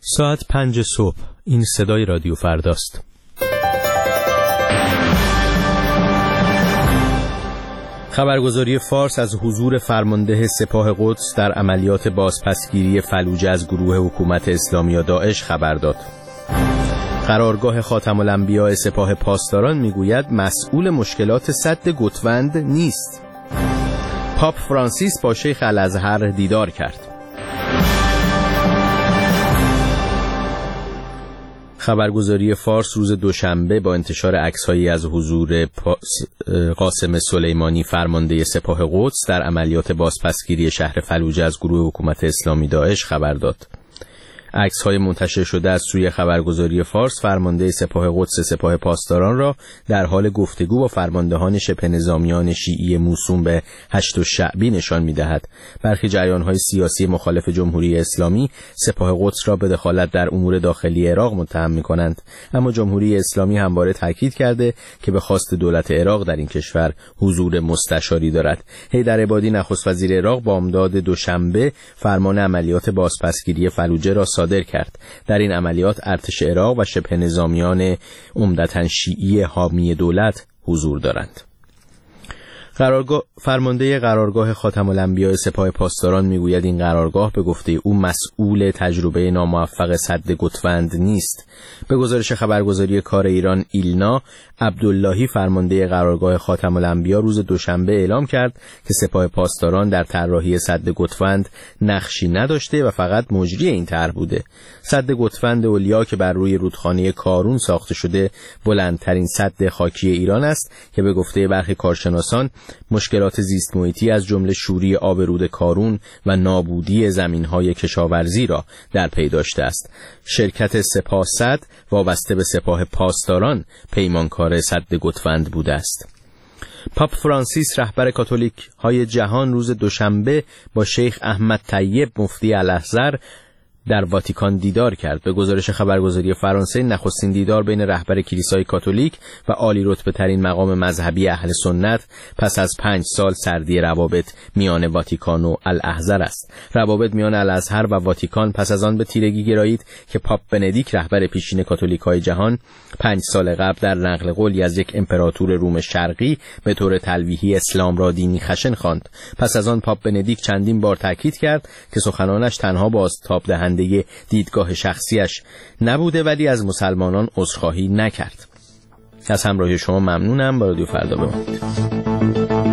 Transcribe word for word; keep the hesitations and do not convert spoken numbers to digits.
ساعت پنج صبح. این صدای رادیو فرداست. خبرگزاری فارس از حضور فرمانده سپاه قدس در عملیات بازپسگیری فلوجه از گروه حکومت اسلامی یا داعش خبر داد. قرارگاه خاتم الانبیاء سپاه پاسداران میگوید مسئول مشکلات سد گوتوند نیست. پاپ فرانسیس با شیخ الازهر دیدار کرد. خبرگزاری فارس روز دوشنبه با انتشار عکس‌هایی از حضور قاسم سلیمانی فرمانده سپاه قدس در عملیات بازپسگیری شهر فلوجه از گروه حکومت اسلامی داعش خبر داد. عکس‌های منتشر شده از سوی خبرگزاری فارس فرمانده سپاه قدس سپاه پاسداران را در حال گفتگو با فرماندهان شبه نظامیان شیعی موسوم به هشت شعبی نشان می‌دهد. برخی جریان‌های سیاسی مخالف جمهوری اسلامی سپاه قدس را به دخالت در امور داخلی عراق متهم می‌کنند، اما جمهوری اسلامی همواره تاکید کرده که به خواست دولت عراق در این کشور حضور مستشاری دارد. حیدر عبادی نخست وزیر عراق بامداد دوشنبه فرمان عملیات بازپسگیری فلوجه را صادر کرد. در این عملیات ارتش عراق و شبه نظامیان عمدتاً شیعی حامی دولت حضور دارند. قرارگاه فرمانده قرارگاه خاتم الانبیاء سپاه پاسداران میگوید این قرارگاه به گفته او مسئول تجربه ناموفق سد گوتوند نیست. به گزارش خبرگزاری کار ایران ایلنا، عبداللهی فرمانده قرارگاه خاتم الانبیاء روز دوشنبه اعلام کرد که سپاه پاسداران در طراحی سد گوتوند نقشی نداشته و فقط مجری این طرح بوده. سد گوتوند اولیا که بر روی رودخانه کارون ساخته شده بلندترین سد خاکی ایران است که به گفته برخی کارشناسان مشکلات زیست محیطی از جمله شوری آب رود کارون و نابودی زمین‌های کشاورزی را در پی داشته است. شرکت سپاه سد وابسته به سپاه پاسداران پیمانکار سد گوتوند بوده است. پاپ فرانسیس رهبر کاتولیک های جهان روز دوشنبه با شیخ احمد طیب مفتی الازهر در واتیکان دیدار کرد. به گزارش خبرگزاری فرانسه نخستین دیدار بین رهبر کلیسای کاتولیک و عالی رتبه ترین مقام مذهبی اهل سنت پس از پنج سال سردی روابط میان واتیکان و الازهر است. روابط میان الازهر و واتیکان پس از آن به تیرگی گرایید که پاپ بندیک رهبر پیشین کاتولیک‌های جهان پنج سال قبل در نقل قولی از یک امپراتور روم شرقی به طور تلویحی اسلام را دینی خشن خواند. پس از آن پاپ بندیک چندین بار تاکید کرد که سخنانش تنها بازتاب دهنده دیدگاه شخصیش نبوده ولی از مسلمانان عذرخواهی نکرد. از همراهی شما ممنونم. با رادیو فردا بمانید.